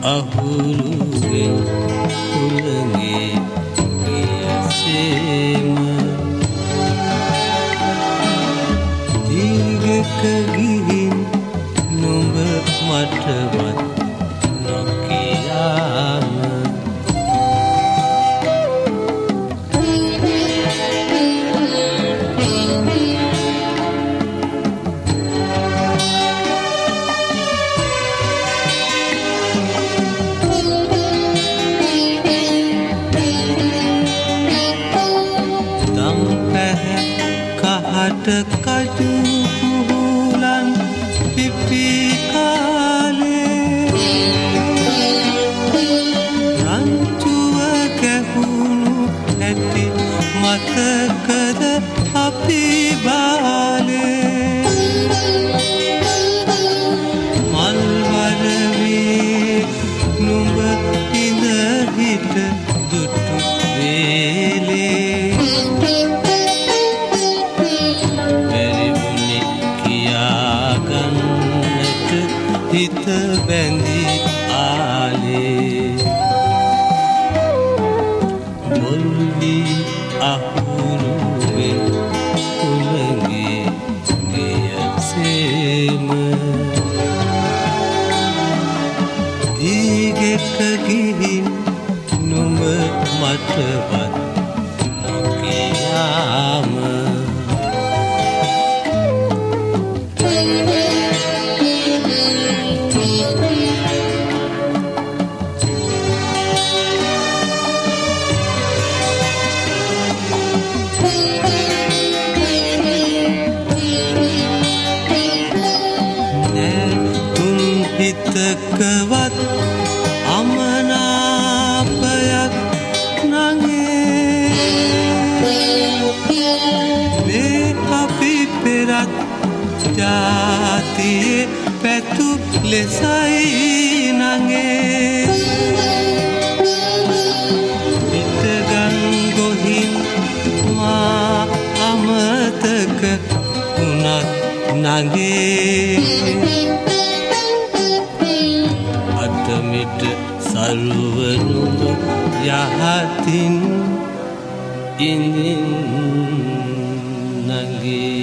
අහුරුවෙන් උලගේ ගියසේම දීර්ඝක ගිහින් නුඹ මටවත් නොකියාම කඩු පුහුලන් පිපි කාලේ රංචුව කැහුණු ඇති මතකද අපි බාලේ මල්වර වී නුඹ ඉඳ හිට දුටු වේලේ හිත බැඳි ආලේ බොල්ලි අහුරුවෙන් උලගේ ගියසේම දීගෙක ගිහින් නුඹ මටවත් නොකියාම හිතකවත් අමනාපයක් නගේ මේ අපි පෙරත් ජාතියේ පැතු ලෙසයි නගේ හිතගන් ගොහින් මා අමතක වුණත් නගේ අතමිට සරුවනුම යහතින් ඉඳින් නගේ